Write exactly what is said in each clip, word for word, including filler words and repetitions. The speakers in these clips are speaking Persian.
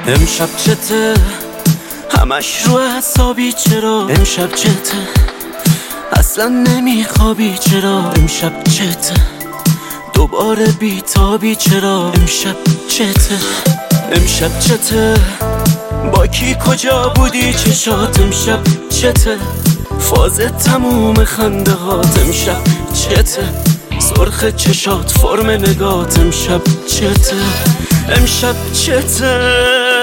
امشب چته همش رو حسابی، چرا امشب چته اصلا نمیخوابی، چرا امشب چته دوباره بیتابی، چرا امشب چته امشب چته با کی کجا بودی چشات، امشب چته فاز تموم خنده هات، امشب چته سرخ چشات فرم نگات، امشب چته امشب چته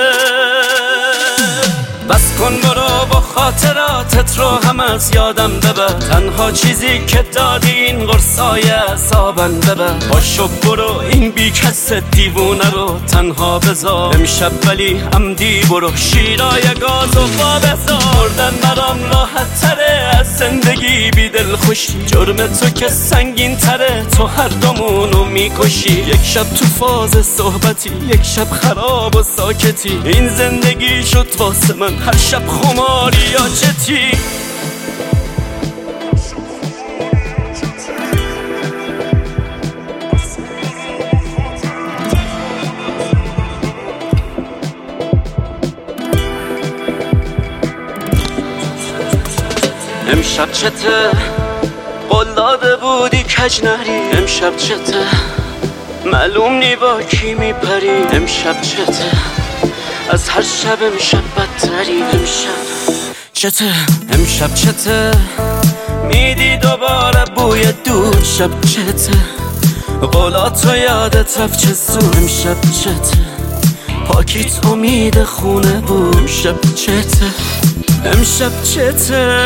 بس کن برو با خاطراتت رو هم از یادم ببر، تنها چیزی که دادی این قرصای اعصابم ببر، باشو برو این بی کس دیوونه رو تنها بذار، امشب ولی عمدی برو شیرای گاز و با بذار، بردن برام راحت تره از زندگی بی دل خوشی، جرم تو که سنگین تره تو هر دومونو میکشی، یک شب تو فاز صحبتی یک شب خراب و ساکتی، این زندگی شد واسه من هر شب خماری یا چتی. امشب چته قول داده بودی کج نری، امشب چته معلوم نی با کی میپری، امشب چته از هر شب امشب بدتری، امشب چته امشب چته میدی دوباره بوی دود، شب چته قولاتو یادت رفت چه زود، امشب چته پاکیت امید خونه بود، شب چته امشب چته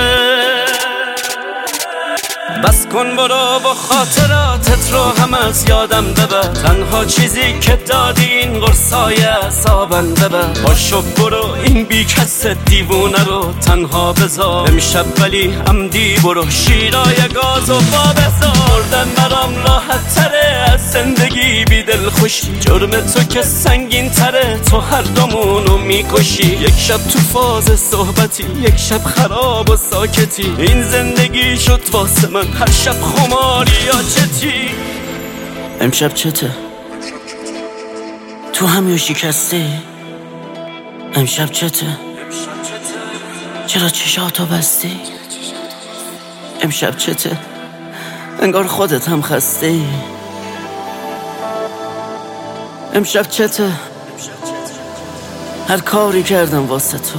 بس کن برو با خاطراتت رو هم از یادم ببر، تنها چیزی که دادی این قرصای اعصابم ببر، باشو برو این بی کس دیوونه رو تنها بذار، امشب ولی عمدی برو شیرای گاز و با بذار، بردن برام راحت تره از زندگی بی دل خوشی، جرم تو که سنگین تره تو هر دومونو میکشی، یک شب تو فاز صحبتی یک شب خراب و ساکتی، این زندگی شد واسه من هر شب خماری یا چتی. امشب چته تو همیو شکستی، امشب چته چرا چشاتو بستی، امشب چته انگار خودت هم خستی، امشب چته هر کاری کردم واسه تو،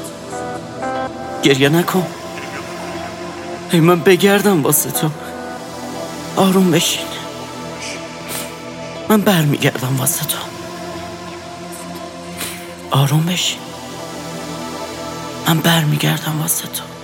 گریه نکن ای من بگردم واسه تو، آروم بشین من برمیگردم واسه تو، آروم بشین من برمیگردم واسه تو.